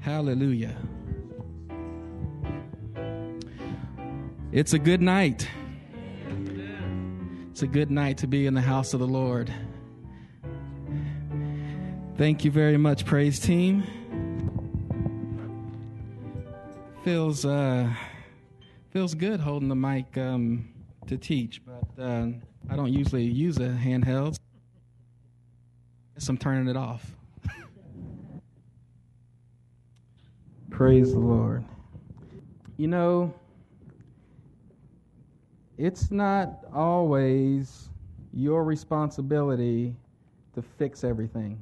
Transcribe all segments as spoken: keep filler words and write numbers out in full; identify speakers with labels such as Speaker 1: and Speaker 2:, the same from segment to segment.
Speaker 1: Hallelujah. It's a good night. It's a good night to be in the house of the Lord. Thank you very much, praise team. Feels uh, feels good holding the mic um, to teach, but uh, I don't usually use a handheld. Guess I'm turning it off. Praise the Lord. You know, it's not always your responsibility to fix everything.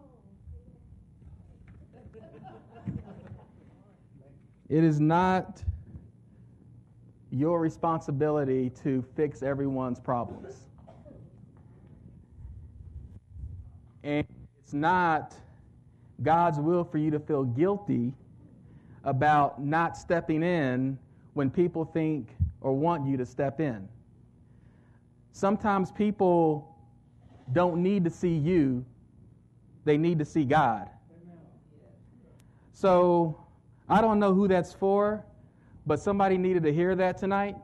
Speaker 1: It is not your responsibility to fix everyone's problems. And it's not God's will for you to feel guilty about not stepping in when people think or want you to step in. Sometimes people don't need to see you, they need to see God. So, I don't know who that's for, but somebody needed to hear that tonight.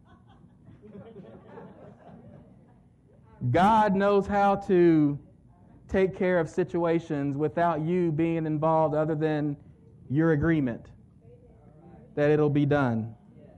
Speaker 1: God knows how to take care of situations without you being involved other than your agreement that it'll be done.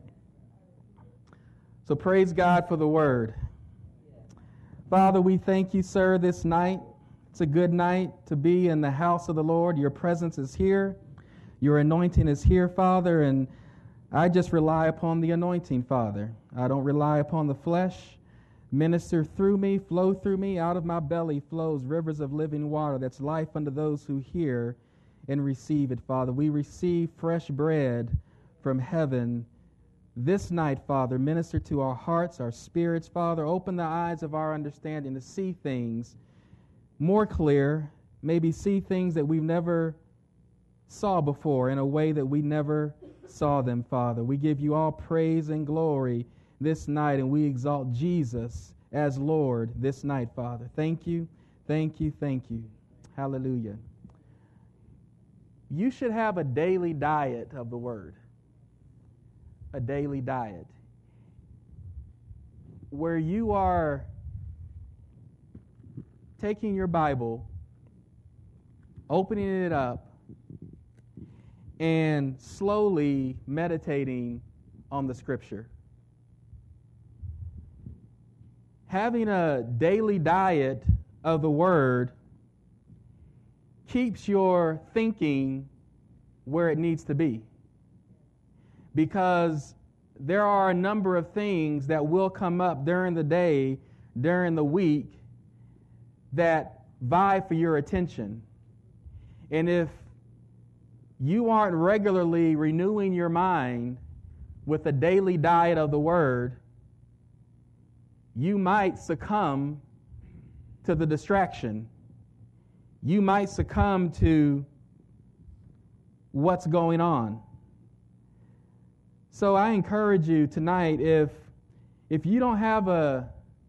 Speaker 1: So praise God for the word. Father, we thank you, sir, this night. It's a good night to be in the house of the Lord. Your presence is here. Your anointing is here, Father, and I just rely upon the anointing, Father. I don't rely upon the flesh. Minister through me, flow through me. Out of my belly flows rivers of living water. That's life unto those who hear and receive it, Father. We receive fresh bread from heaven this night, Father. Minister to our hearts, our spirits, Father. Open the eyes of our understanding to see things more clear, maybe see things that we've never saw before in a way that we never saw them, Father. We give you all praise and glory this night, and we exalt Jesus as Lord this night, Father. Thank you, thank you, thank you. Hallelujah. You should have a daily diet of the Word. A daily diet. Where you are taking your Bible, opening it up, and slowly meditating on the Scripture. Having a daily diet of the Word keeps your thinking where it needs to be. Because there are a number of things that will come up during the day, during the week, that vie for your attention. And if you aren't regularly renewing your mind with a daily diet of the Word, you might succumb to the distraction. You might succumb to what's going on. So I encourage you tonight, if if you don't have a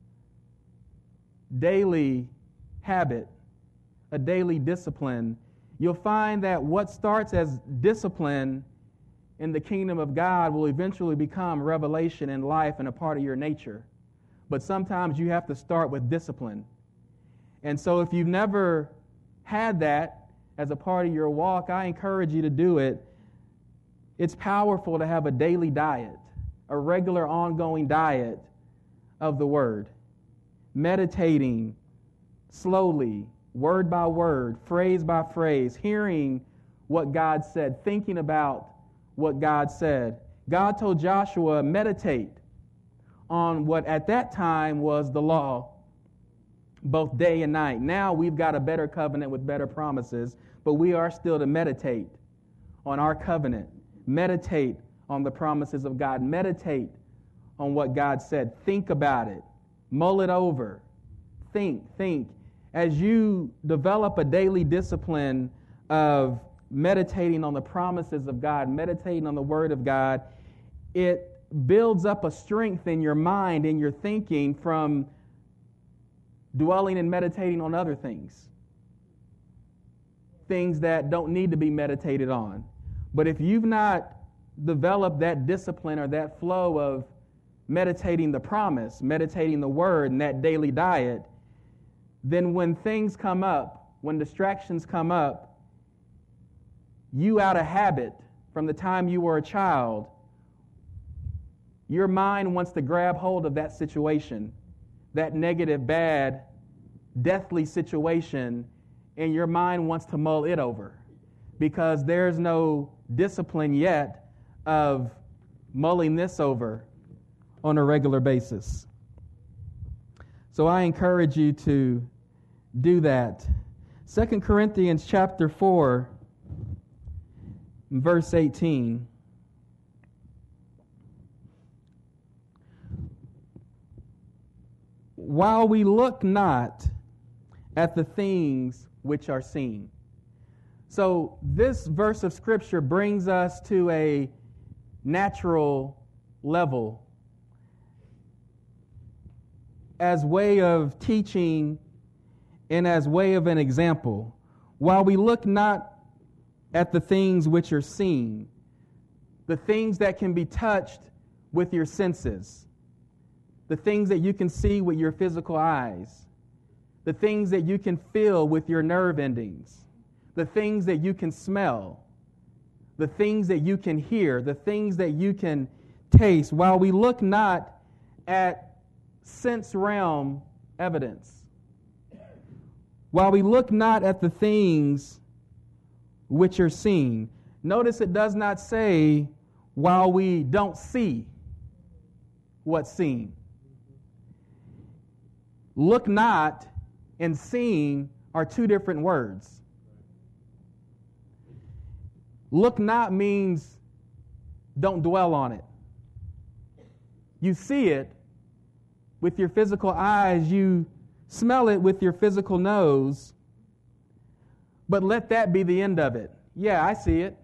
Speaker 1: daily habit, a daily discipline, you'll find that what starts as discipline in the kingdom of God will eventually become revelation in life and a part of your nature. But sometimes you have to start with discipline. And so if you've never had that as a part of your walk, I encourage you to do it. It's powerful to have a daily diet, a regular ongoing diet of the Word. Meditating slowly, word by word, phrase by phrase, hearing what God said, thinking about what God said. God told Joshua, meditate on what at that time was the law, both day and night. Now we've got a better covenant with better promises, but we are still to meditate on our covenant. Meditate on the promises of God. Meditate on what God said. Think about it. Mull it over. Think, think. As you develop a daily discipline of meditating on the promises of God, meditating on the Word of God, it builds up a strength in your mind, in your thinking, from dwelling and meditating on other things. things that don't need to be meditated on. But if you've not developed that discipline or that flow of meditating the promise, meditating the word, and that daily diet, then when things come up, when distractions come up, you out of habit from the time you were a child, your mind wants to grab hold of that situation, that negative, bad, deathly situation, and your mind wants to mull it over because there's no discipline yet of mulling this over on a regular basis. So I encourage you to do that. Second Corinthians chapter four, verse eighteen. While we look not at the things which are seen. So this verse of Scripture brings us to a natural level as way of teaching and as way of an example. While we look not at the things which are seen, the things that can be touched with your senses, the things that you can see with your physical eyes, the things that you can feel with your nerve endings, the things that you can smell, the things that you can hear, the things that you can taste, while we look not at sense realm evidence, while we look not at the things which are seen. Notice it does not say while we don't see what's seen. Look not and seeing are two different words. Look not means don't dwell on it. You see it with your physical eyes, you smell it with your physical nose, but let that be the end of it. Yeah, I see it,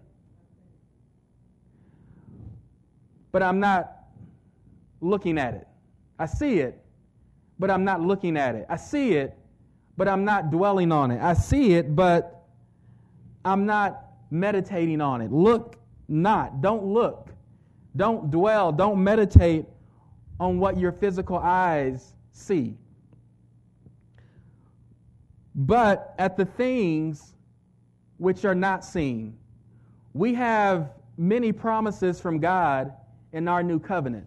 Speaker 1: but I'm not looking at it. I see it, but I'm not looking at it. I see it, but I'm not dwelling on it. I see it, but I'm not meditating on it. Look not. Don't look. Don't dwell. Don't meditate on what your physical eyes see. But at the things which are not seen. We have many promises from God in our new covenant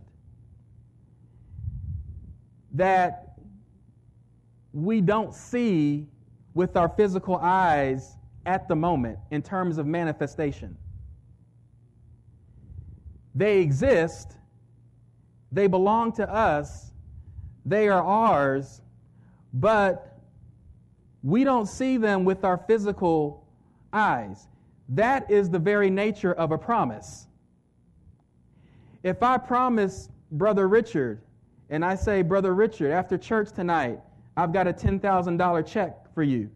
Speaker 1: that we don't see with our physical eyes at the moment in terms of manifestation. They exist, they belong to us, they are ours, but we don't see them with our physical eyes. That is the very nature of a promise. If I promise Brother Richard, and I say, Brother Richard, after church tonight, I've got a ten thousand dollars check for you.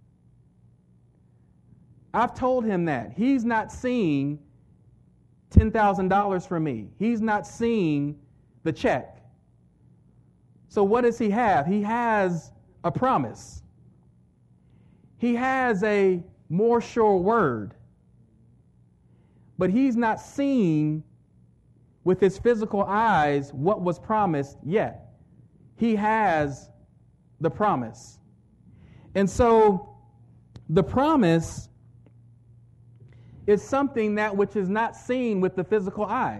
Speaker 1: I've told him that. He's not seeing ten thousand dollars from me. He's not seeing the check. So what does he have? He has a promise. He has a more sure word. But he's not seeing with his physical eyes what was promised yet. He has the promise. And so the promise is something that which is not seen with the physical eye.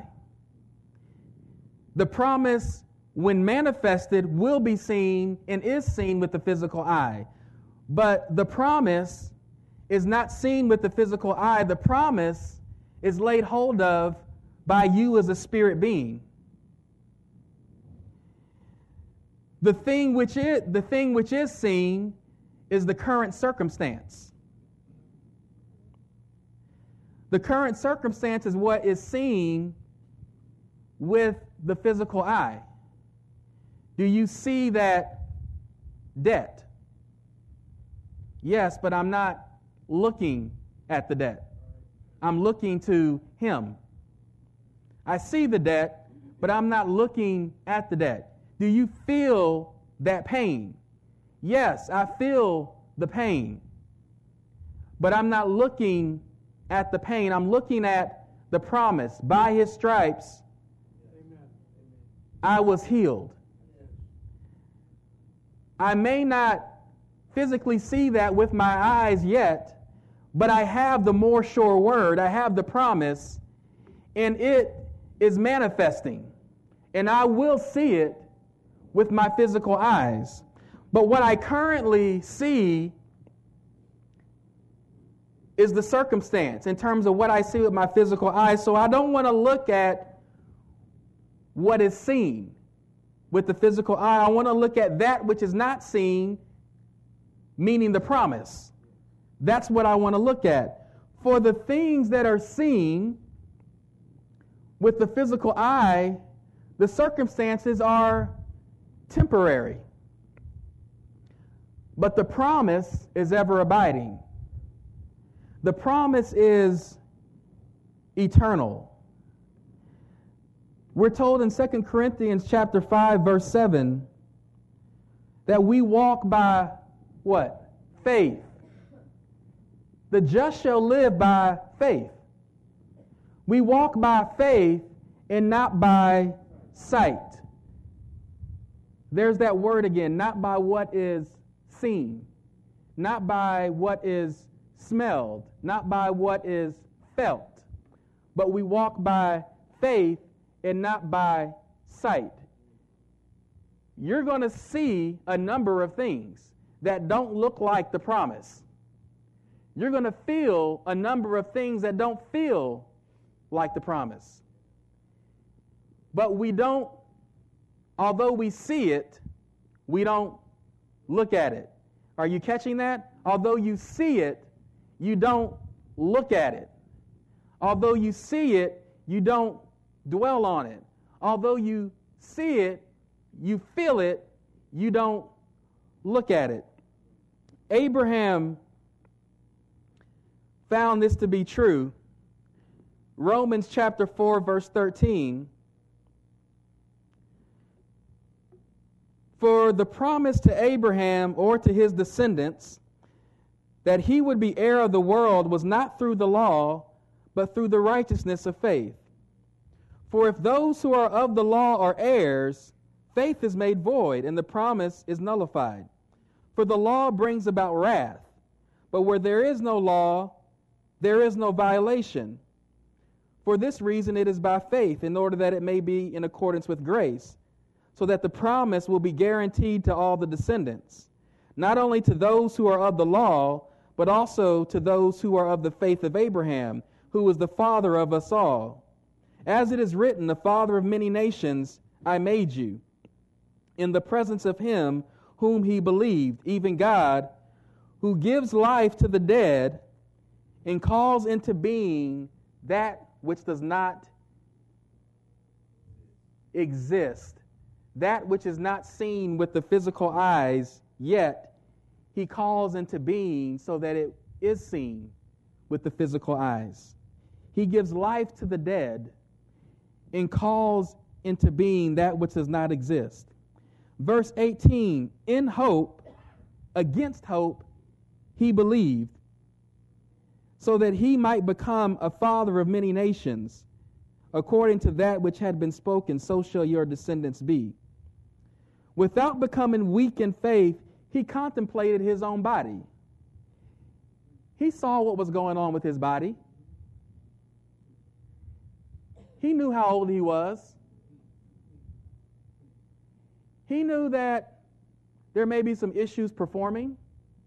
Speaker 1: The promise, when manifested, will be seen and is seen with the physical eye. But the promise is not seen with the physical eye. The promise is laid hold of by you as a spirit being. The thing which is, the thing which is seen is the current circumstance. The current circumstance is what is seen with the physical eye. Do you see that debt? Yes, but I'm not looking at the debt. I'm looking to Him. I see the debt, but I'm not looking at the debt. Do you feel that pain? Yes, I feel the pain. but I'm not looking at the pain. I'm looking at the promise. By his stripes, Amen. I was healed. I may not physically see that with my eyes yet, but I have the more sure word. I have the promise, and it is manifesting. And I will see it with my physical eyes. But what I currently see is the circumstance in terms of what I see with my physical eyes. So I don't want to look at what is seen with the physical eye. I want to look at that which is not seen, meaning the promise. That's what I want to look at. For the things that are seen with the physical eye, the circumstances are temporary. But the promise is ever abiding. The promise is eternal. We're told in Second Corinthians chapter five, verse seven, that we walk by what? Faith. The just shall live by faith. We walk by faith and not by sight. There's that word again, not by what is seen, not by what is smelled, not by what is felt, but we walk by faith and not by sight. You're going to see a number of things that don't look like the promise. You're going to feel a number of things that don't feel like the promise. But we don't, although we see it, we don't look at it. Are you catching that? Although you see it, you don't look at it. Although you see it, you don't dwell on it. Although you see it, you feel it, you don't look at it. Abraham found this to be true. Romans chapter four, verse thirteen. For the promise to Abraham or to his descendants that he would be heir of the world was not through the law, but through the righteousness of faith. For if those who are of the law are heirs, faith is made void, and the promise is nullified. For the law brings about wrath, but where there is no law, there is no violation. For this reason it is by faith, in order that it may be in accordance with grace, so that the promise will be guaranteed to all the descendants, not only to those who are of the law, but also to those who are of the faith of Abraham, who is the father of us all. As it is written, the father of many nations I made you, in the presence of him whom he believed, even God, who gives life to the dead and calls into being that which does not exist, that which is not seen with the physical eyes, yet he calls into being so that it is seen with the physical eyes. He gives life to the dead and calls into being that which does not exist. Verse eighteen, in hope, against hope, he believed, so that he might become a father of many nations, according to that which had been spoken, so shall your descendants be. Without becoming weak in faith, he contemplated his own body. He saw what was going on with his body. He knew how old he was. He knew that there may be some issues performing.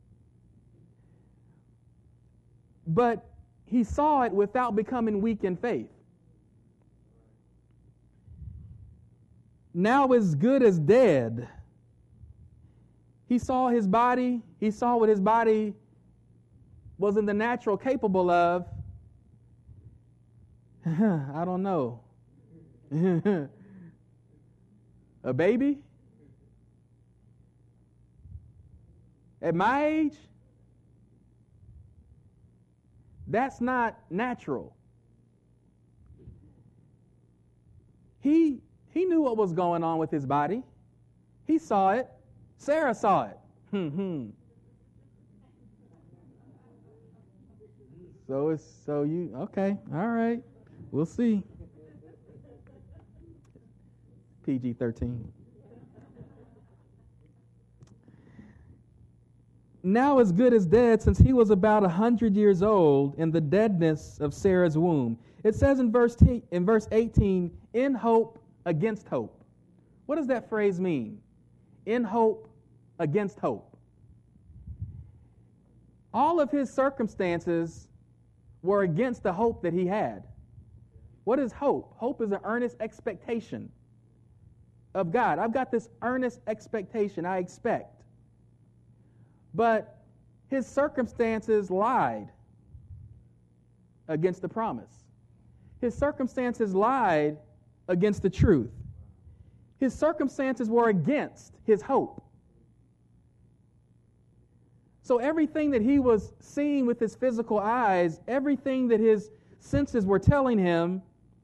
Speaker 1: But he saw it without becoming weak in faith. Now as good as dead. He saw his body. He saw what his body was in the natural capable of. I don't know. A baby? At my age? That's not natural. He, he knew what was going on with his body. He saw it. Sarah saw it. Hmm, hmm. So it's so you okay? All right, we'll see. P G thirteen. Now as good as dead, since he was about a hundred years old in the deadness of Sarah's womb. It says in verse t- in verse eighteen, in hope against hope. What does that phrase mean? In hope against hope. All of his circumstances were against the hope that he had. What is hope? Hope is an earnest expectation of God. I've got this earnest expectation, I expect. But his circumstances lied against the promise. His circumstances lied against the truth. His circumstances were against his hope. So everything that he was seeing with his physical eyes, everything that his senses were telling him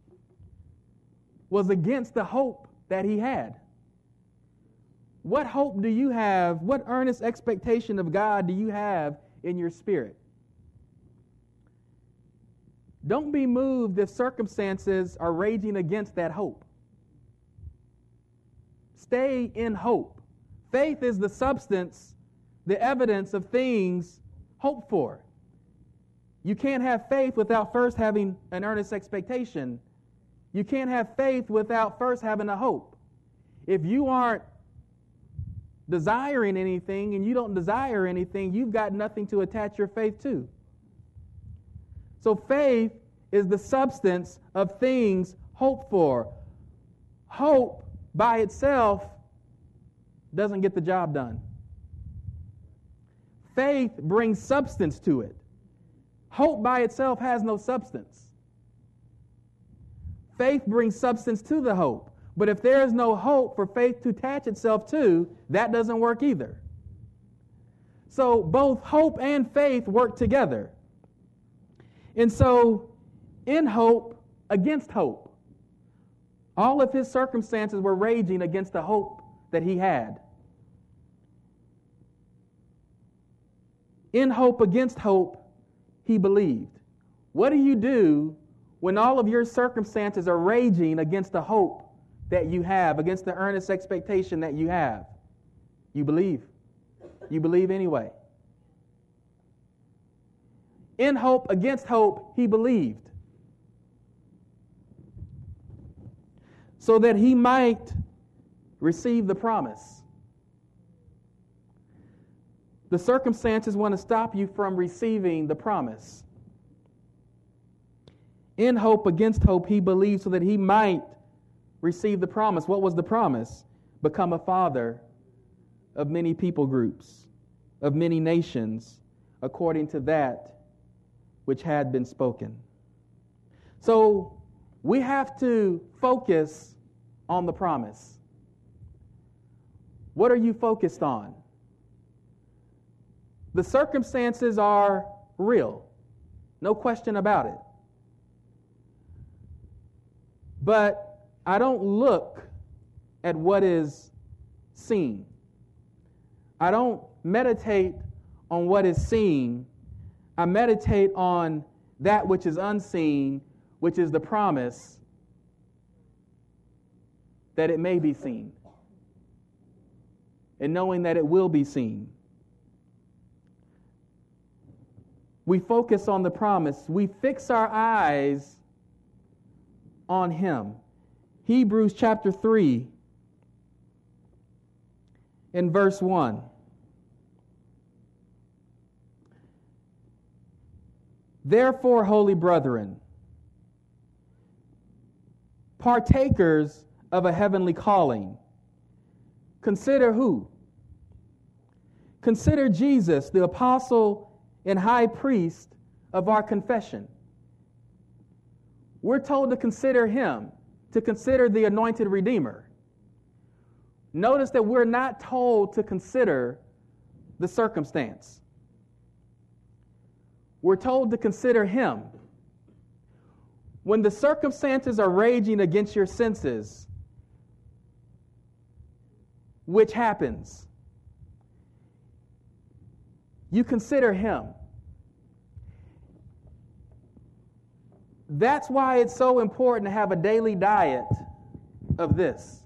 Speaker 1: was against the hope that he had. What hope do you have? What earnest expectation of God do you have in your spirit? Don't be moved if circumstances are raging against that hope. Stay in hope. Faith is the substance, the evidence of things hoped for. You can't have faith without first having an earnest expectation. You can't have faith without first having a hope. If you aren't desiring anything and you don't desire anything, you've got nothing to attach your faith to. So faith is the substance of things hoped for. Hope by itself doesn't get the job done. Faith brings substance to it. Hope by itself has no substance. Faith brings substance to the hope. But if there is no hope for faith to attach itself to, that doesn't work either. So both hope and faith work together. And so, in hope, against hope. All of his circumstances were raging against the hope that he had. In hope, against hope, he believed. What do you do when all of your circumstances are raging against the hope that you have, against the earnest expectation that you have? You believe. You believe anyway. In hope, against hope, he believed. So that he might receive the promise. The circumstances want to stop you from receiving the promise. In hope, against hope, he believed so that he might receive the promise. What was the promise? Become a father of many people groups, of many nations, according to that which had been spoken. So we have to focus on the promise. What are you focused on? The circumstances are real, no question about it. But I don't look at what is seen. I don't meditate on what is seen. I meditate on that which is unseen, which is the promise that it may be seen, and knowing that it will be seen. We focus on the promise. We fix our eyes on Him. Hebrews chapter three in verse one. Therefore, holy brethren, partakers of a heavenly calling, consider who? Consider Jesus, the apostle and high priest of our confession. We're told to consider him, to consider the anointed Redeemer. Notice that we're not told to consider the circumstance. We're told to consider him. When the circumstances are raging against your senses, which happens, you consider him. That's why it's so important to have a daily diet of this,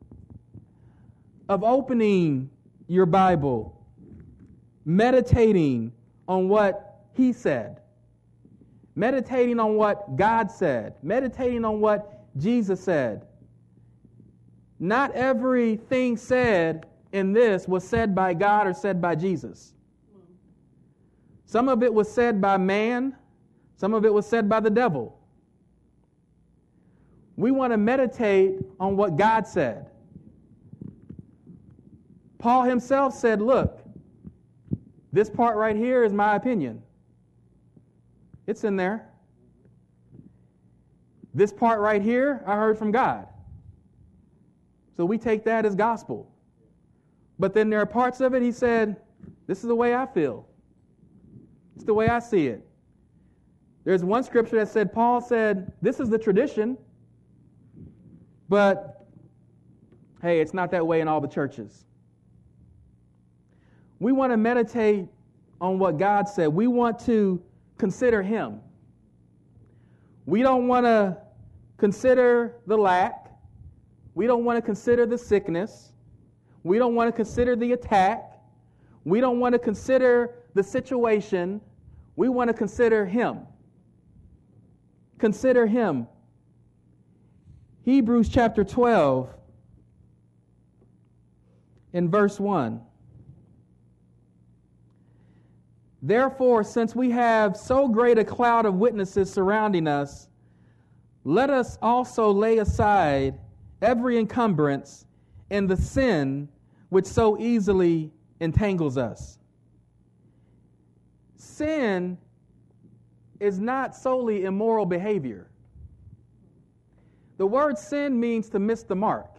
Speaker 1: of opening your Bible, meditating on what He said, meditating on what God said, meditating on what Jesus said. Not everything said in this was said by God or said by Jesus. Some of it was said by man. Some of it was said by the devil. We want to meditate on what God said. Paul himself said, look, this part right here is my opinion. It's in there. This part right here, I heard from God. So we take that as gospel. But then there are parts of it, he said, this is the way I feel. It's the way I see it. There's one scripture that said, Paul said, this is the tradition, but hey, it's not that way in all the churches. We want to meditate on what God said. We want to consider Him. We don't want to consider the lack. We don't want to consider the sickness. We don't want to consider the attack. We don't want to consider the situation. We want to consider Him. Consider Him. Hebrews chapter twelve, in verse one. Therefore, since we have so great a cloud of witnesses surrounding us, let us also lay aside every encumbrance and the sin which so easily entangles us. Sin is not solely immoral behavior. The word sin means to miss the mark.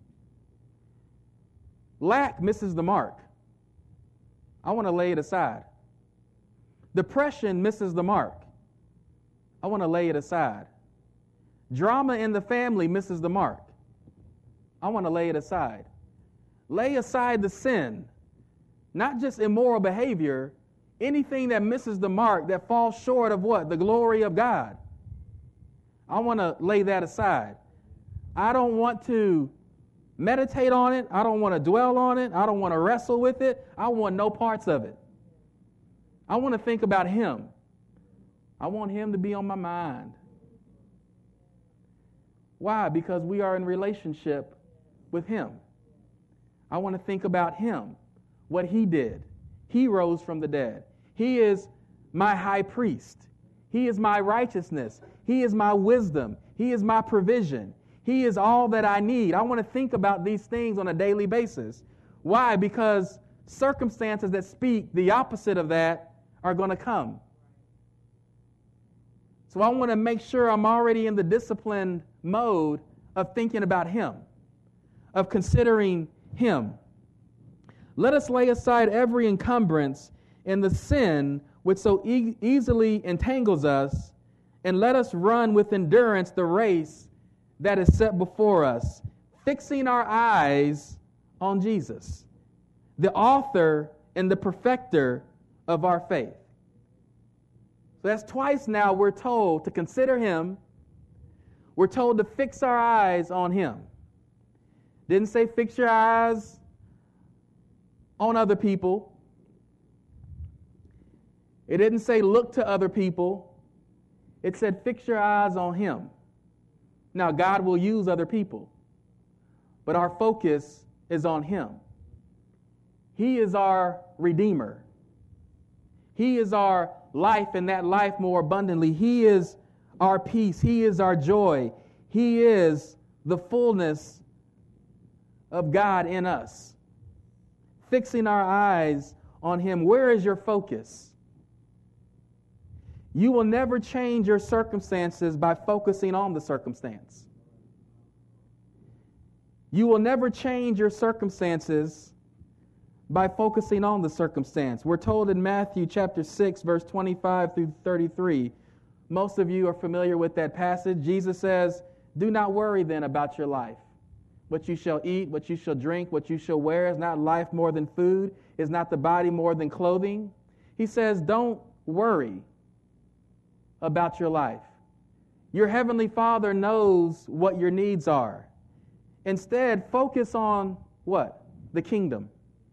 Speaker 1: Lack misses the mark. I want to lay it aside. Depression misses the mark. I want to lay it aside. Drama in the family misses the mark. I want to lay it aside. Lay aside the sin, not just immoral behavior, anything that misses the mark, that falls short of what? The glory of God. I want to lay that aside. I don't want to meditate on it. I don't want to dwell on it. I don't want to wrestle with it. I want no parts of it. I want to think about Him. I want Him to be on my mind. Why? Because we are in relationship with Him. I want to think about Him, what He did. He rose from the dead. He is my high priest. He is my righteousness. He is my wisdom. He is my provision. He is all that I need. I want to think about these things on a daily basis. Why? Because circumstances that speak the opposite of that are going to come. So I want to make sure I'm already in the disciplined mode of thinking about Him, of considering Him. Let us lay aside every encumbrance and the sin which so e- easily entangles us, and let us run with endurance the race that is set before us, fixing our eyes on Jesus, the author and the perfecter of our faith. So that's twice now we're told to consider Him. We're told to fix our eyes on Him. Didn't say fix your eyes on other people. It didn't say look to other people. It said fix your eyes on Him. Now, God will use other people, but our focus is on Him. He is our Redeemer. He is our life, and that life more abundantly. He is our peace. He is our joy. He is the fullness of God in us. Fixing our eyes on Him. Where is your focus? You will never change your circumstances by focusing on the circumstance. You will never change your circumstances by focusing on the circumstance. We're told in Matthew chapter six, verse twenty-five through thirty-three. Most of you are familiar with that passage. Jesus says, do not worry then about your life. What you shall eat, what you shall drink, what you shall wear. Is not life more than food? Is not the body more than clothing? He says, don't worry about your life. Your Heavenly Father knows what your needs are. Instead, focus on what? The kingdom.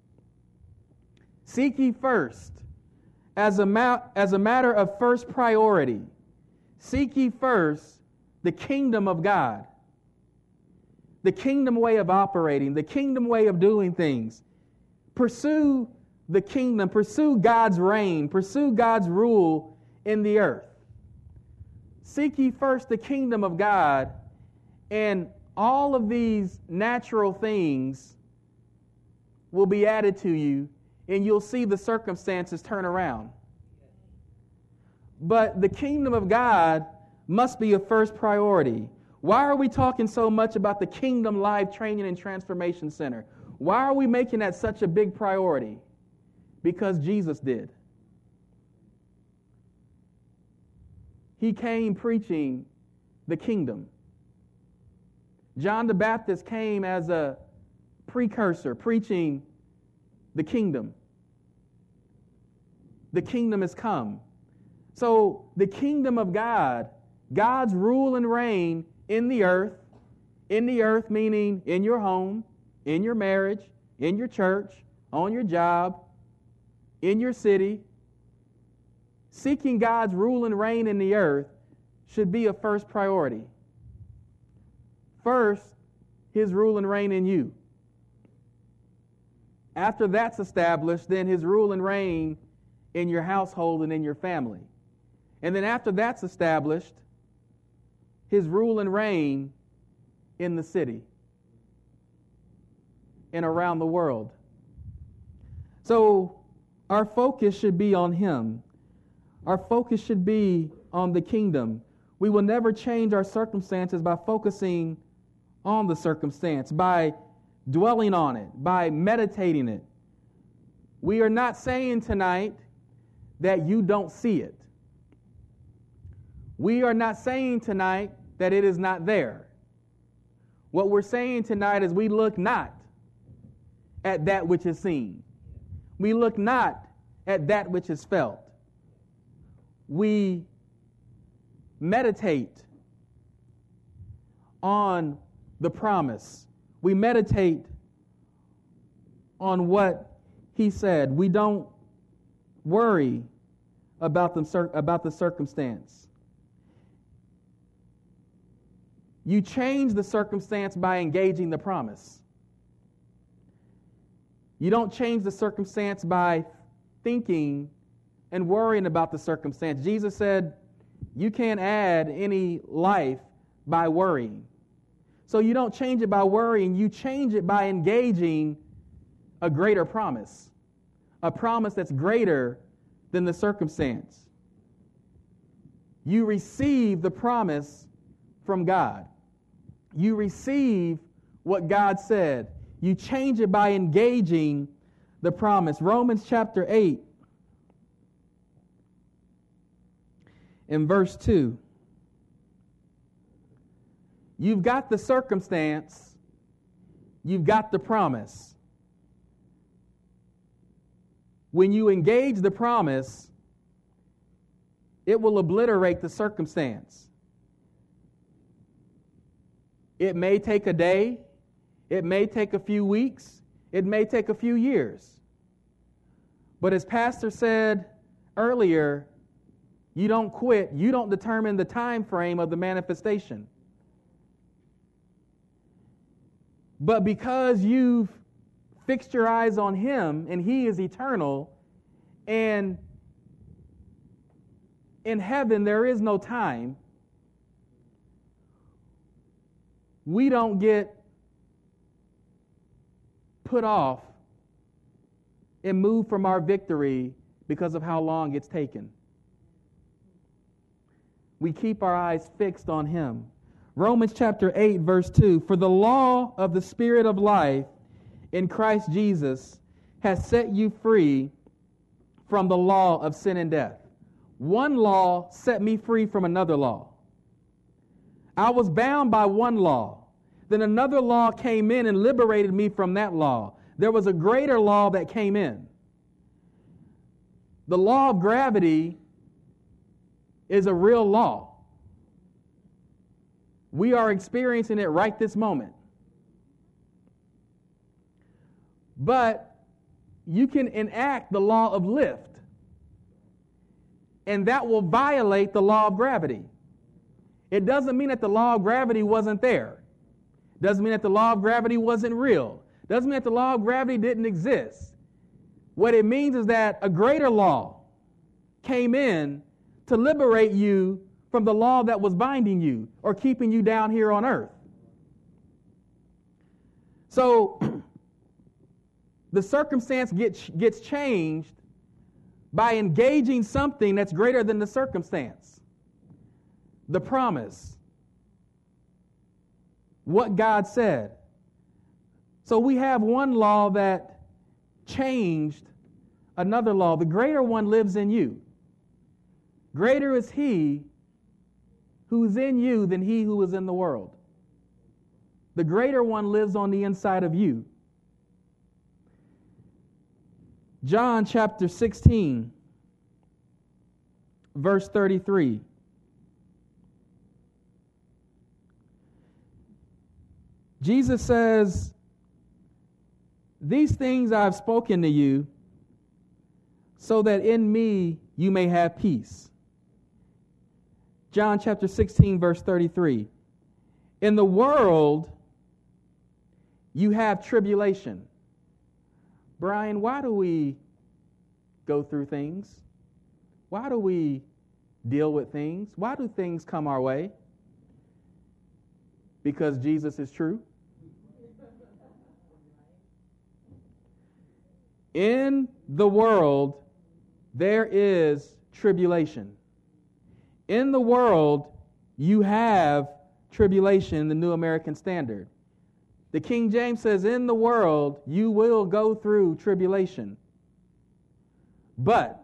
Speaker 1: Seek ye first, as a, ma- as a matter of first priority, seek ye first the kingdom of God, the kingdom way of operating, the kingdom way of doing things. Pursue the kingdom, pursue God's reign, pursue God's rule in the earth. Seek ye first the kingdom of God, and all of these natural things will be added to you, and you'll see the circumstances turn around. But the kingdom of God must be a first priority. Why are we talking so much about the Kingdom Live Training and Transformation Center? Why are we making that such a big priority? Because Jesus did. He came preaching the kingdom. John the Baptist came as a precursor, preaching the kingdom. The kingdom has come. So the kingdom of God, God's rule and reign in the earth, in the earth meaning in your home, in your marriage, in your church, on your job, in your city, seeking God's rule and reign in the earth should be a first priority. First, His rule and reign in you. After that's established, then His rule and reign in your household and in your family. And then after that's established, His rule and reign in the city and around the world. So our focus should be on Him. Our focus should be on the kingdom. We will never change our circumstances by focusing on the circumstance, by dwelling on it, by meditating it. We are not saying tonight that you don't see it. We are not saying tonight that it is not there. What we're saying tonight is we look not at that which is seen. We look not at that which is felt. We meditate on the promise. We meditate on what He said. We don't worry about the, about the circumstance. You change the circumstance by engaging the promise. You don't change the circumstance by thinking and worrying about the circumstance. Jesus said, you can't add any life by worrying. So you don't change it by worrying, you change it by engaging a greater promise. A promise that's greater than the circumstance. You receive the promise from God. You receive what God said. You change it by engaging the promise. Romans chapter eight, in verse two. You've got the circumstance, you've got the promise. When you engage the promise, it will obliterate the circumstance. It may take a day, it may take a few weeks, it may take a few years. But as Pastor said earlier, you don't quit, you don't determine the time frame of the manifestation. But because you've fixed your eyes on Him and He is eternal, and in heaven there is no time, we don't get put off and move from our victory because of how long it's taken. We keep our eyes fixed on Him. Romans chapter eight, verse two, for the law of the Spirit of life in Christ Jesus has set you free from the law of sin and death. One law set me free from another law. I was bound by one law. Then another law came in and liberated me from that law. There was a greater law that came in. The law of gravity is a real law. We are experiencing it right this moment. But you can enact the law of lift, and that will violate the law of gravity. It doesn't mean that the law of gravity wasn't there. Doesn't mean that the law of gravity wasn't real. Doesn't mean that the law of gravity didn't exist. What it means is that a greater law came in to liberate you from the law that was binding you or keeping you down here on earth. So the circumstance gets, gets changed by engaging something that's greater than the circumstance. The promise. What God said. So we have one law that changed another law. The greater one lives in you. Greater is he who's in you than he who is in the world. The greater one lives on the inside of you. John chapter sixteen, verse thirty-three. Jesus says, "These things I've spoken to you, so that in me you may have peace." John chapter sixteen, verse thirty-three. In the world, you have tribulation. Brian, why do we go through things? Why do we deal with things? Why do things come our way? Because Jesus is true. In the world, there is tribulation. In the world, you have tribulation in the New American Standard. The King James says, in the world, you will go through tribulation. But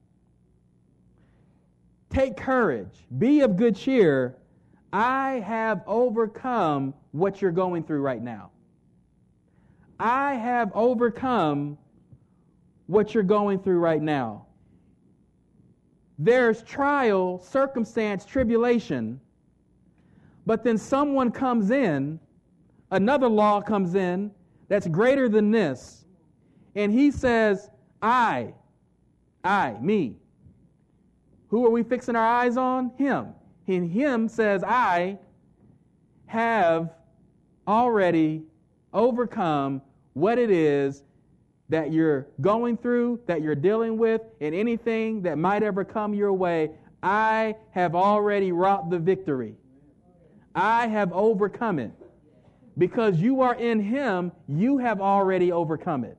Speaker 1: take courage, be of good cheer. I have overcome what you're going through right now. I have overcome what you're going through right now. There's trial, circumstance, tribulation, but then someone comes in, another law comes in that's greater than this, and he says, I, I, me. Who are we fixing our eyes on? Him. And him says, I have already overcome what it is that you're going through, that you're dealing with, and anything that might ever come your way. I have already wrought the victory. I have overcome it. Because you are in him, you have already overcome it.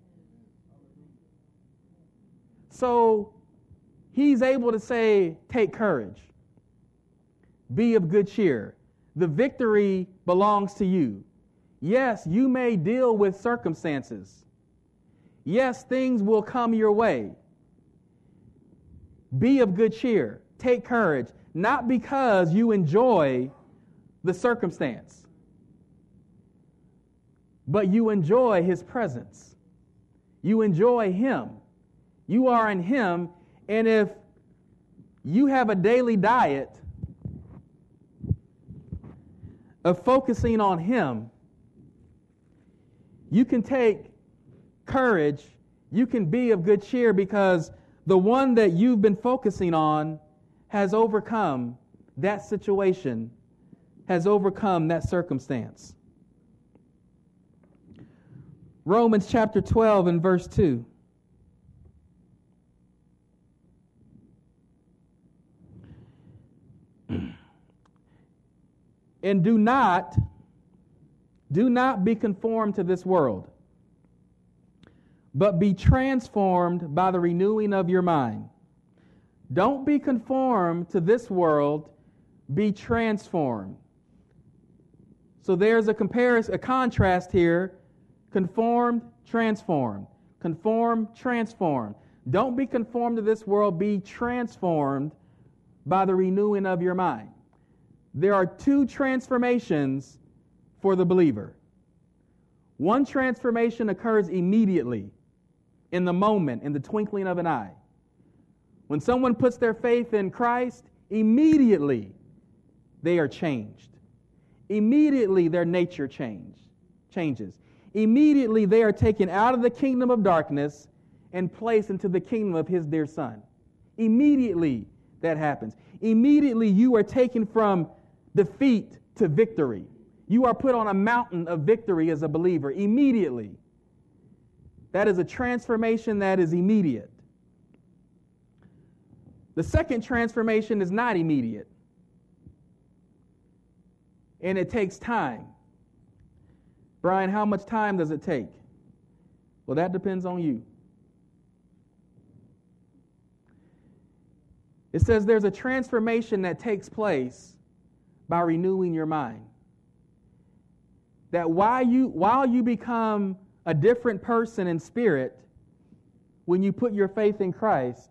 Speaker 1: So he's able to say, take courage. Be of good cheer. The victory belongs to you. Yes, you may deal with circumstances. Yes, things will come your way. Be of good cheer. Take courage. Not because you enjoy the circumstance, but you enjoy his presence. You enjoy him. You are in him. And if you have a daily diet of focusing on him, you can take courage, you can be of good cheer because the one that you've been focusing on has overcome that situation, has overcome that circumstance. Romans chapter twelve and verse two. And do not, do not be conformed to this world, but be transformed by the renewing of your mind. Don't be conformed to this world, be transformed. So there's a comparison, a contrast here. Conformed, transformed. Conform, transform. Don't be conformed to this world, be transformed by the renewing of your mind. There are two transformations for the believer. One transformation occurs immediately, in the moment, in the twinkling of an eye. When someone puts their faith in Christ, immediately they are changed. immediately their nature change, changes. Immediately they are taken out of the kingdom of darkness and placed into the kingdom of his dear Son. Immediately that happens. Immediately you are taken from defeat to victory. You are put on a mountain of victory as a believer. Immediately. That is a transformation that is immediate. The second transformation is not immediate. And it takes time. Brian, how much time does it take? Well, that depends on you. It says there's a transformation that takes place by renewing your mind. That while you, while you become a different person in spirit, when you put your faith in Christ,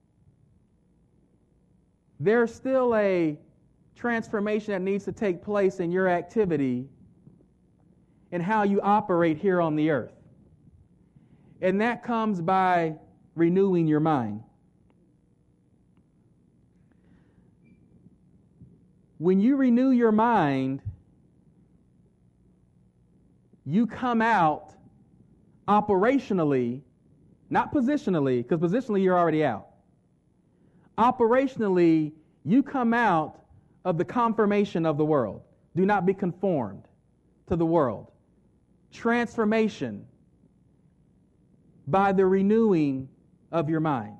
Speaker 1: there's still a transformation that needs to take place in your activity and how you operate here on the earth. And that comes by renewing your mind. When you renew your mind, you come out operationally, not positionally, because positionally you're already out. Operationally, you come out of the conformation of the world. Do not be conformed to the world. Transformation by the renewing of your mind.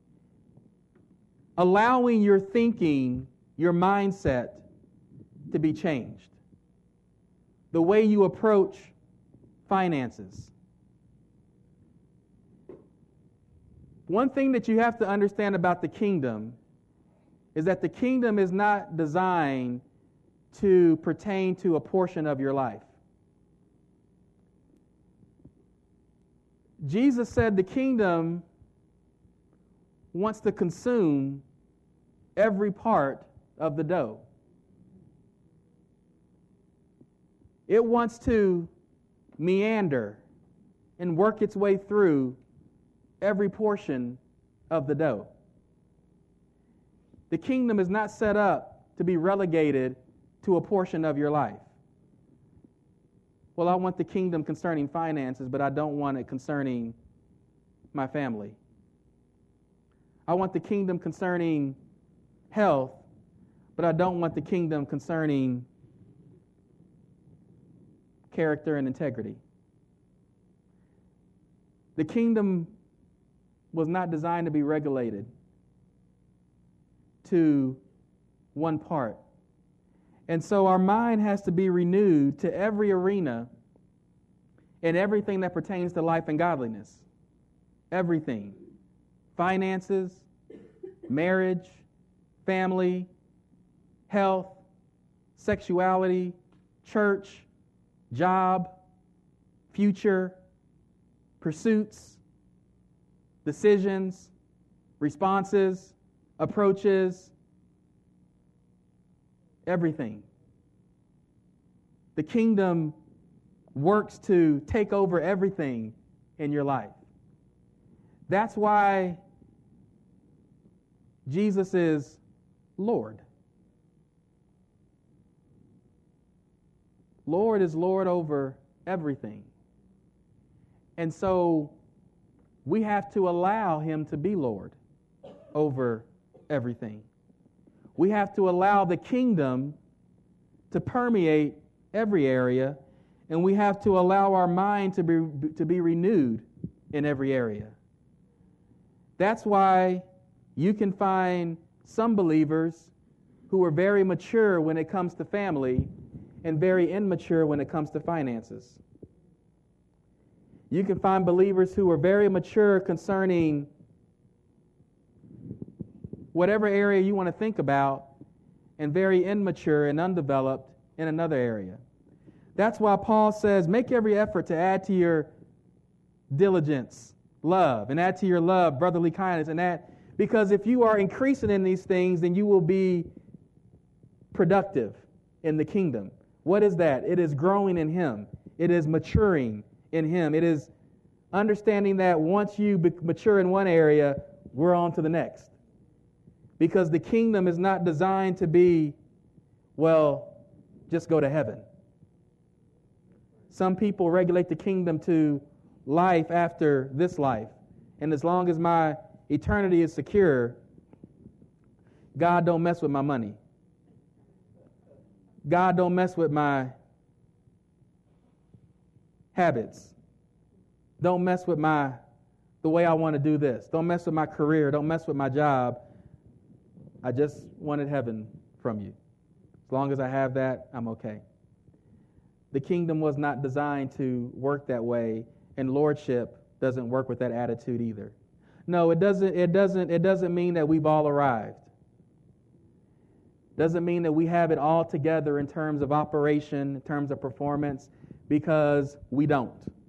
Speaker 1: Allowing your thinking, your mindset to be changed. The way you approach finances. One thing that you have to understand about the kingdom is that the kingdom is not designed to pertain to a portion of your life. Jesus said the kingdom wants to consume every part of the dough. It wants to meander and work its way through every portion of the dough. The kingdom is not set up to be relegated to a portion of your life. Well, I want the kingdom concerning finances, but I don't want it concerning my family. I want the kingdom concerning health, but I don't want the kingdom concerning character and integrity. The kingdom was not designed to be regulated to one part. And so our mind has to be renewed to every arena and everything that pertains to life and godliness. Everything. Finances, marriage, family, health, sexuality, church, job, future, pursuits, decisions, responses, approaches, everything. The kingdom works to take over everything in your life. That's why Jesus is Lord. Lord is Lord over everything. And so we have to allow him to be Lord over everything. We have to allow the kingdom to permeate every area, and we have to allow our mind to be, to be renewed in every area. That's why you can find some believers who are very mature when it comes to family and very immature when it comes to finances. You can find believers who are very mature concerning whatever area you want to think about, and very immature and undeveloped in another area. That's why Paul says, make every effort to add to your diligence, love, and add to your love, brotherly kindness, and that, because if you are increasing in these things, then you will be productive in the kingdom. What is that? It is growing in him. It is maturing in him. It is understanding that once you mature in one area, we're on to the next. Because the kingdom is not designed to be, well, just go to heaven. Some people regulate the kingdom to life after this life. And as long as my eternity is secure, God don't mess with my money. God don't mess with my habits. Don't mess with my the way I want to do this. Don't mess with my career. Don't mess with my job. I just wanted heaven from you. As long as I have that, I'm okay. The kingdom was not designed to work that way, and lordship doesn't work with that attitude either. No, it doesn't, it doesn't, it doesn't mean that we've all arrived. Doesn't mean that we have it all together in terms of operation, in terms of performance, because we don't.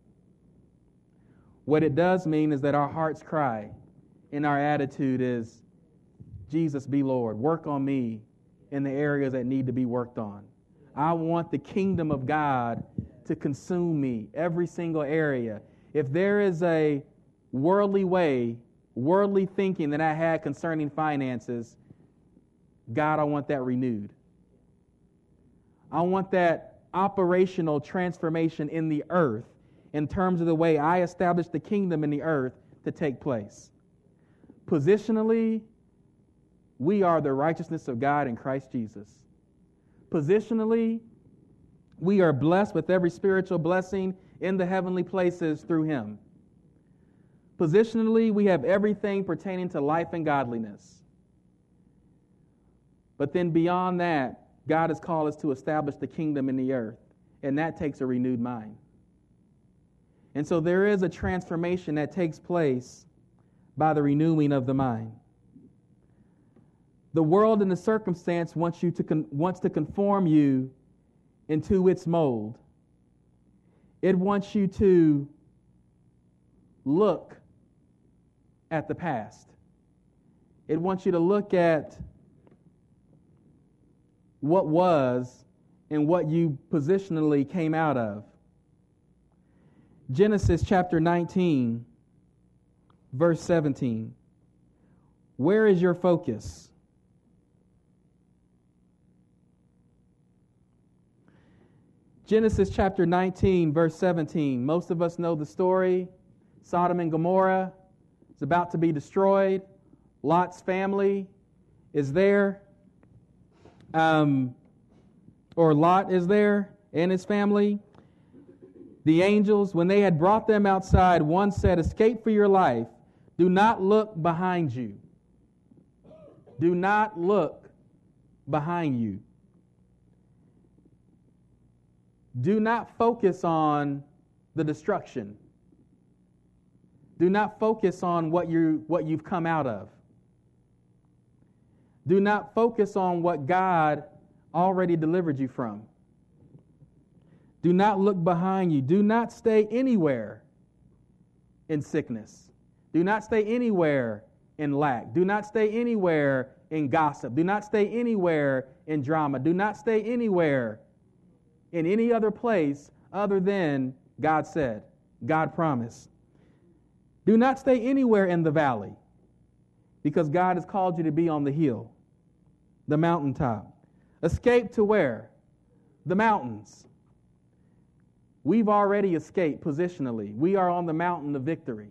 Speaker 1: What it does mean is that our hearts cry and our attitude is, Jesus be Lord. Work on me in the areas that need to be worked on. I want the kingdom of God to consume me, every single area. If there is a worldly way, worldly thinking that I had concerning finances, God, I want that renewed. I want that operational transformation in the earth in terms of the way I establish the kingdom in the earth to take place. Positionally, we are the righteousness of God in Christ Jesus. Positionally, we are blessed with every spiritual blessing in the heavenly places through Him. Positionally, we have everything pertaining to life and godliness. But then beyond that, God has called us to establish the kingdom in the earth, and that takes a renewed mind. And so there is a transformation that takes place by the renewing of the mind. The world and the circumstance wants you to con- wants to conform you into its mold. It wants you to look at the past. It wants you to look at what was and what you positionally came out of. Genesis chapter nineteen, verse seventeen. Where is your focus? Genesis chapter nineteen, verse seventeen. Most of us know the story. Sodom and Gomorrah is about to be destroyed. Lot's family is there. Um, or Lot is there and his family. The angels, when they had brought them outside, one said, "Escape for your life. Do not look behind you." Do not look behind you. Do not focus on the destruction. Do not focus on what you what you've come out of. Do not focus on what God already delivered you from. Do not look behind you. Do not stay anywhere in sickness. Do not stay anywhere in lack. Do not stay anywhere in gossip. Do not stay anywhere in drama. Do not stay anywhere in any other place other than God said, God promised. Do not stay anywhere in the valley, because God has called you to be on the hill, the mountaintop. Escape to where? The mountains. We've already escaped positionally. We are on the mountain of victory.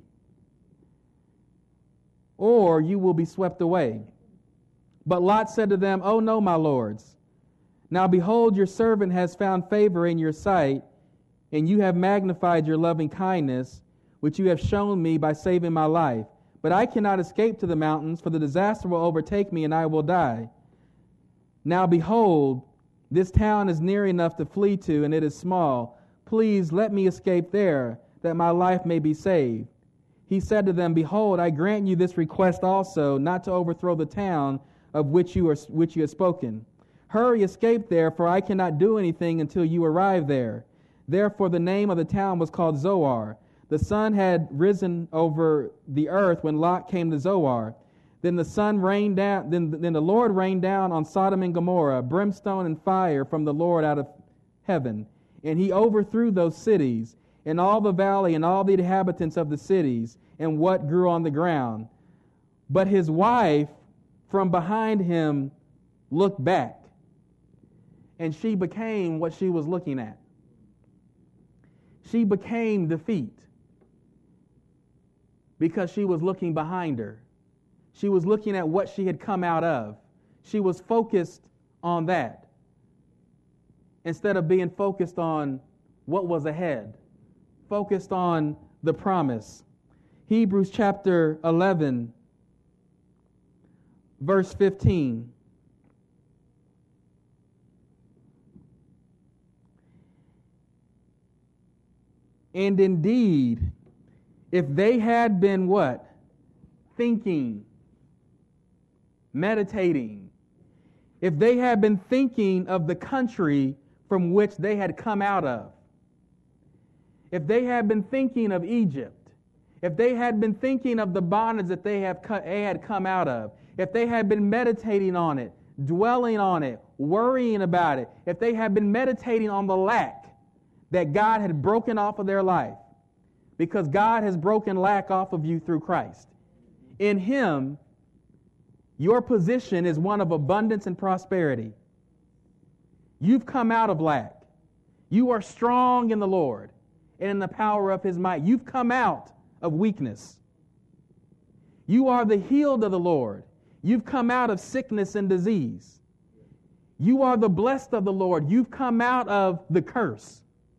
Speaker 1: Or you will be swept away. But Lot said to them, "Oh no, my lords. Now behold, your servant has found favor in your sight, and you have magnified your loving kindness, which you have shown me by saving my life. But I cannot escape to the mountains, for the disaster will overtake me, and I will die. Now behold, this town is near enough to flee to, and it is small. Please let me escape there, that my life may be saved." He said to them, "Behold, I grant you this request also, not to overthrow the town of which you are which you have spoken. Hurry, escape there, for I cannot do anything until you arrive there." Therefore the name of the town was called Zoar. The sun had risen over the earth when Lot came to Zoar. Then the sun rained down. Then, then the Lord rained down on Sodom and Gomorrah brimstone and fire from the Lord out of heaven, and He overthrew those cities, and all the valley, and all the inhabitants of the cities, and what grew on the ground. But his wife from behind him looked back, and she became what she was looking at. She became defeat because she was looking behind her. She was looking at what she had come out of. She was focused on that instead of being focused on what was ahead, focused on the promise. Hebrews chapter eleven, verse fifteen. And indeed, if they had been what? Thinking, meditating. If they had been thinking of the country from which they had come out of. If they had been thinking of Egypt. If they had been thinking of the bondage that they, have co- they had come out of. If they had been meditating on it, dwelling on it, worrying about it. If they had been meditating on the lack that God had broken off of their life, because God has broken lack off of you through Christ. In Him, your position is one of abundance and prosperity. You've come out of lack. You are strong in the Lord and in the power of His might. You've come out of weakness. You are the healed of the Lord. You've come out of sickness and disease. You are the blessed of the Lord. You've come out of the curse.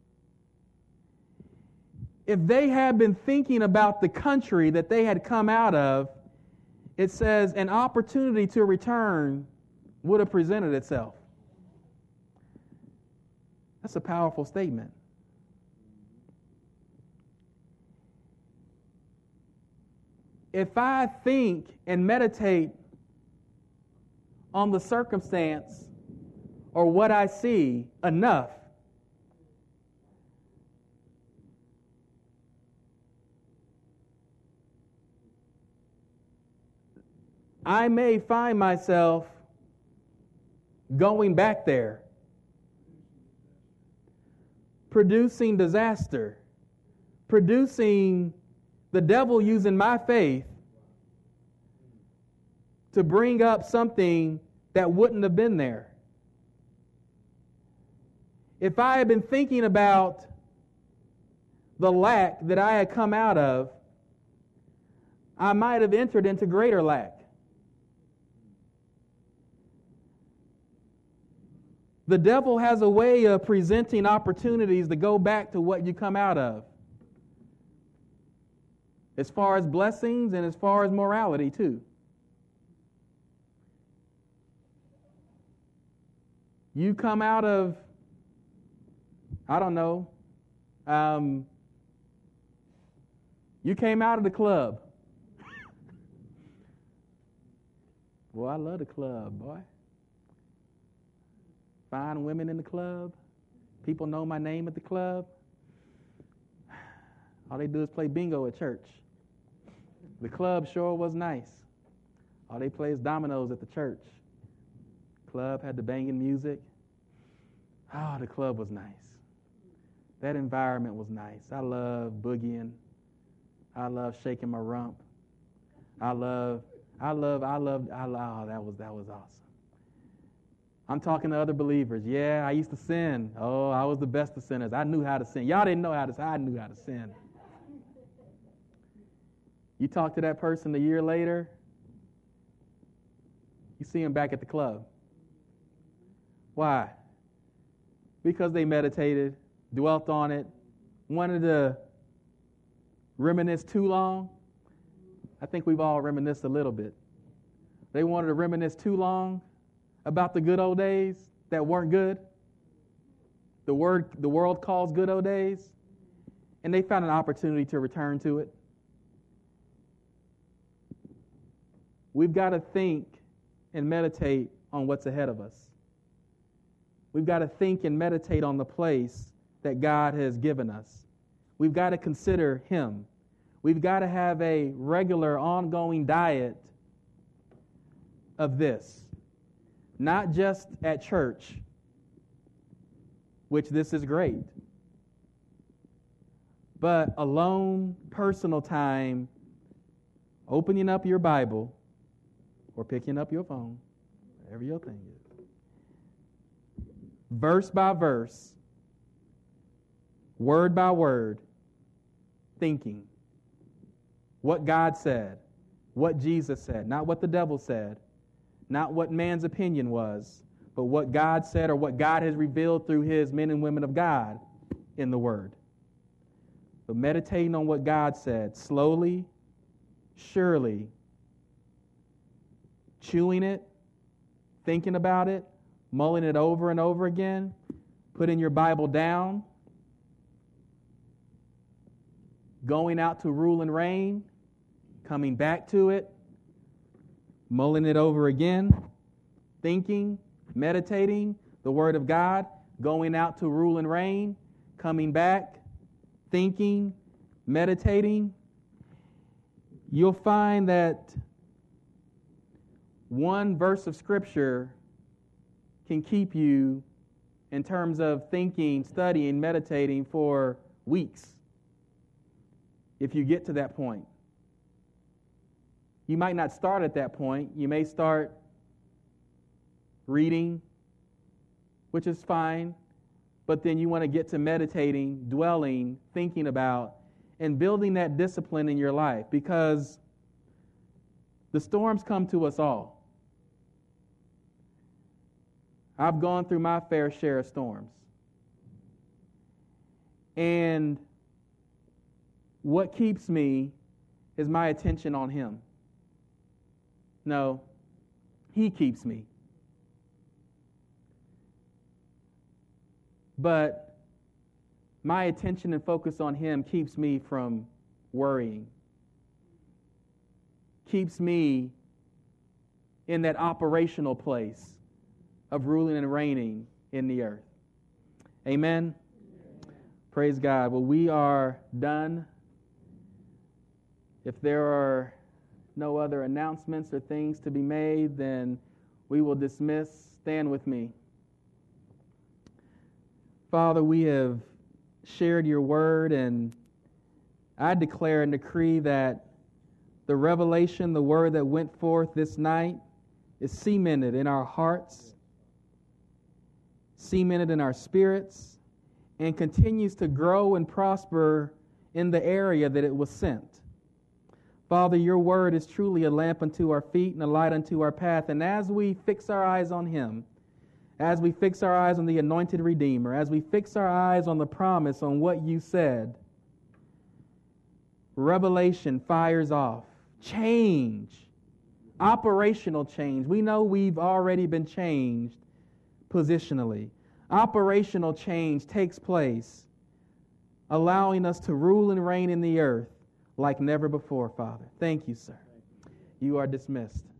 Speaker 1: If they had been thinking about the country that they had come out of, it says an opportunity to return would have presented itself. That's a powerful statement. If I think and meditate on the circumstance or what I see enough, I may find myself going back there, producing disaster, producing the devil using my faith to bring up something that wouldn't have been there. If I had been thinking about the lack that I had come out of, I might have entered into greater lack. The devil has a way of presenting opportunities to go back to what you come out of, as far as blessings and as far as morality too. You come out of, I don't know, um, you came out of the club. Boy, I love the club, boy. Fine women in the club. People know my name at the club. All they do is play bingo at church. The club sure was nice. All they play is dominoes at the church. Club had the banging music. Oh, the club was nice. That environment was nice. I love boogieing. I love shaking my rump. I love, I love, I love, I love, oh, that was, that was awesome. I'm talking to other believers. Yeah, I used to sin. Oh, I was the best of sinners. I knew how to sin. Y'all didn't know how to sin. I knew how to sin. You talk to that person a year later, you see them back at the club. Why? Because they meditated, dwelt on it, wanted to reminisce too long. I think we've all reminisced a little bit. They wanted to reminisce too long about the good old days that weren't good. The word the world calls good old days. And they found an opportunity to return to it. We've got to think and meditate on what's ahead of us. We've got to think and meditate on the place that God has given us. We've got to consider Him. We've got to have a regular, ongoing diet of this. Not just at church, which this is great, but alone, personal time, opening up your Bible or picking up your phone, whatever your thing is. verse by verse, word by word, thinking what God said, what Jesus said, not what the devil said, not what man's opinion was, but what God said or what God has revealed through his men and women of God in the Word. But meditating on what God said, slowly, surely, chewing it, thinking about it, mulling it over and over again, putting your Bible down, going out to rule and reign, coming back to it, mulling it over again, thinking, meditating the Word of God, going out to rule and reign, coming back, thinking, meditating, you'll find that one verse of Scripture can keep you, in terms of thinking, studying, meditating, for weeks, if you get to that point. You might not start at that point. You may start reading, which is fine, but then you want to get to meditating, dwelling, thinking about, and building that discipline in your life, because the storms come to us all. I've gone through my fair share of storms. And what keeps me is my attention on Him. No, He keeps me. But my attention and focus on Him keeps me from worrying. Keeps me in that operational place of ruling and reigning in the earth. Amen? Praise God. Well, we are done. If there are no other announcements or things to be made, then we will dismiss. Stand with me. Father, we have shared your word, and I declare and decree that the revelation, the word that went forth this night, is cemented in our hearts, cemented in our spirits, and continues to grow and prosper in the area that it was sent. Father, your word is truly a lamp unto our feet and a light unto our path. And as we fix our eyes on Him, as we fix our eyes on the anointed Redeemer, as we fix our eyes on the promise, on what you said, revelation fires off. Change. Operational change. We know we've already been changed positionally. Operational change takes place, allowing us to rule and reign in the earth like never before, Father. Thank you, sir. You are dismissed.